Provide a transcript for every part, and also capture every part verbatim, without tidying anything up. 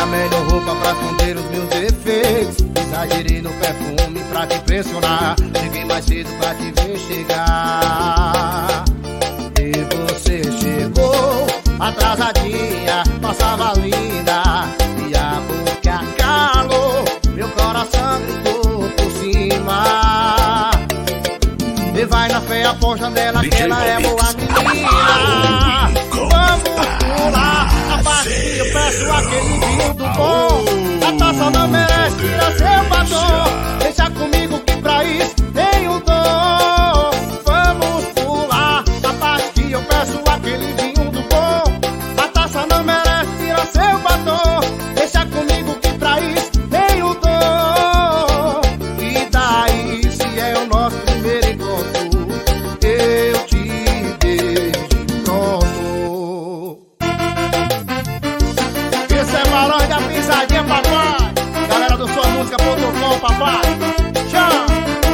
a melhor roupa pra esconder os meus defeitos. Exagerei no perfume pra te impressionar. Cheguei mais cedo pra te ver chegar. E você chegou atrasadinha, passava linda, e a boca calou, meu coração gritou por cima. E vai na fé, aposta nela que ela é boa menina. Vamos pular a parte que eu peço aquele vinho do bom. A taça não merece tirar seu batom. Deixa comigo que pra isso tem um dom. Vamos pular a parte que eu peço aquele vinho do bom. A taça não merece tirar seu batom. Deixa comigo que pra isso tem um dom. E daí se é o nosso primeiro encontro, eu te beijo pronto. Esse é Barões da Pisadinha, papai. Galera do sua música ponto com, papai. Tchau.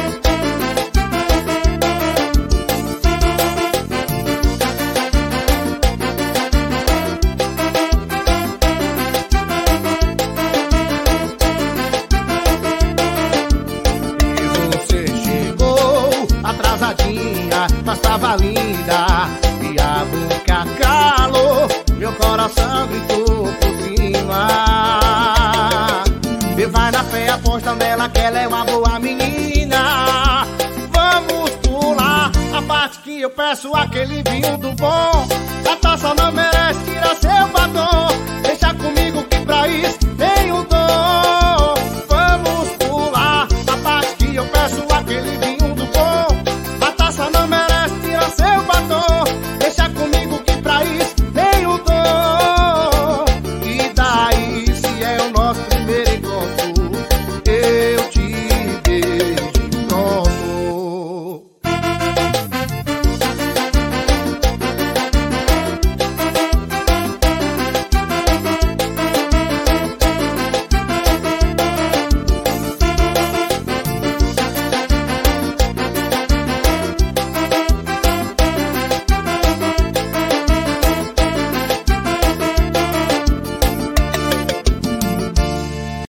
Atrasadinha, mas tava linda, e a boca calou, meu coração gritou por cima. E vai na fé, aposta nela que ela é uma boa menina. Vamos pular a parte que eu peço aquele vinho do bom. A taça não